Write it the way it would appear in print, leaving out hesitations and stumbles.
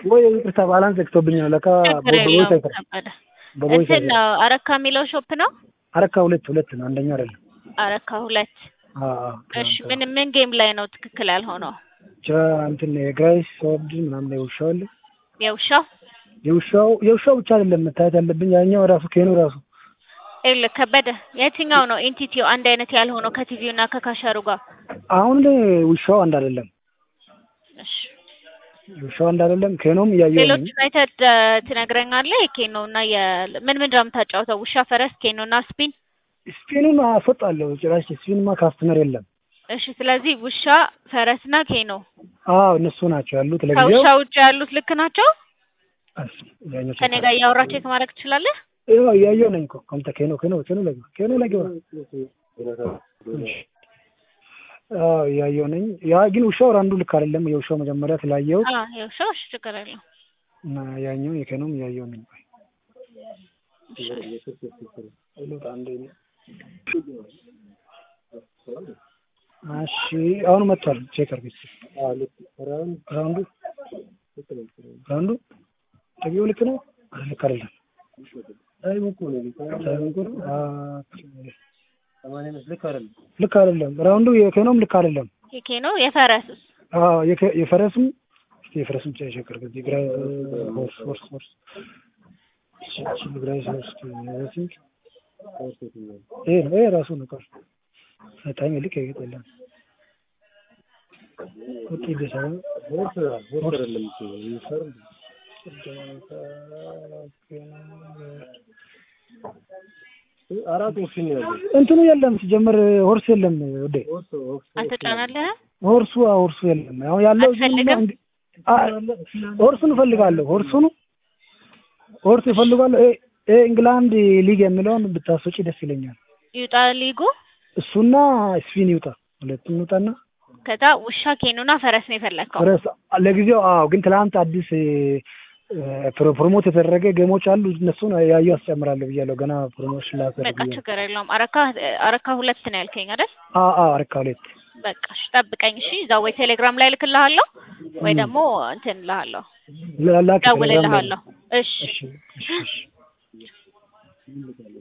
ወይ ይቅርታ ባላንስ ዘግቶብኛል ለካ በቦይስ አይተር በቦይስ እንትን ነው አረካ የሚለው ሾፕ ነው። አረካ ሁለት ነው አንደኛ አይደለም። አረካ ሁለት አዎ እሺ ምን ጌም ላይ ነው ትክክል ያልሆነው? እንትን የግራይስ ሶርድ ምናምን ነው የውሻው ብቻ አይደለም መታየት ያለብኝ ያኛው ራሱ ከኔ ራሱ ከበደ የትኛው ነው ኤንቲቲው አንድ አይነት ያልሆነው ከቲቪው እና ከካሸሩ ጋር? አሁን ውሻው አንድ አይደለም። እሺ ውሻው አንድ አይደለም። ከኖም ያየው ሌሎች ዩናይትድ ትነግረኛለህ? ከኖና ምን ነው የምታጫውተው? ውሻ፣ ፈረስ፣ ከኖና ስፒኑን አፈጣለሁ። ጭራሽ ስፒንማ ካስተመር የለም። እሺ ስለዚህ ውሻ፣ ፈረስና ከኖ እነሱ ናቸው ያሉት። ለጊዜው ከውሻ ውጭ ያሉት ልክ ናቸው። ከኔ ጋር ያወራቸው ማድረግ ትችላለህ? ያየው ነኝ እኮ ኮንተ ከኖ ያየው ነኝ። ያ ግን ውሻው አንዱ ልክ አይደለም። የውሻው መጀመሪያ ስላየው የውሻው እሺ ችግር የለም እና ያኛው የከኖም ያየው ነኝ። እሺ አሁን መጥቷል። ቼክ አድርግ። ራውንዱ ተቢው ልክ ነው ልክ አይደለም። ልክ አይደለም። ራውንዱ የከኖም ልክ አይደለም። የከኖ የፈረስስ የፈረስም ቼክ አድርግ። ግራ ሆርስ ይሄ ራሱ ነው ቀር ታይም ልክ ይገጥላል። ኦኬ ደሳው ሆርስ አይደለም ይፈርም አራት ኦፕሽን ያለው እንትኑ የለም ሲጀመር ሆርስ የለም። ወዴ አትጫናለህ? ሆርሱ የለም። አሁን ያለው ሆርሱን እፈልጋለሁ። ሆርስ እፈልጋለሁ። ኢንግላንድ ሊግ የሚለውን ብታስወጪ ደስ ይለኛል። ይውጣ ሊጉ እሱና ስፒን ይውጣ። ሁለቱም ይውጣና ከዛ ውሻ፣ ከኖና ፈረስ ነው የፈለከው? ፈረስ ለጊዜው ግን ትላንት አዲስ ፕሮሞት የተደረገ ጌሞች አሉ። እነሱን ያየው አስጨምራለሁ ብያለሁ። ገና ፕሮሞሽን ላደርግ በቃ ችግር የለውም። አረካ ሁለት ነው ያልከኝ አይደል? አረካ ሁለት በቃ እሺ ጠብቀኝ። እሺ እዛው ወይ ቴሌግራም ላይ ልክልሃለሁ ወይ ደግሞ እንትን ልሃለሁ ደውልልሃለሁ። እሺ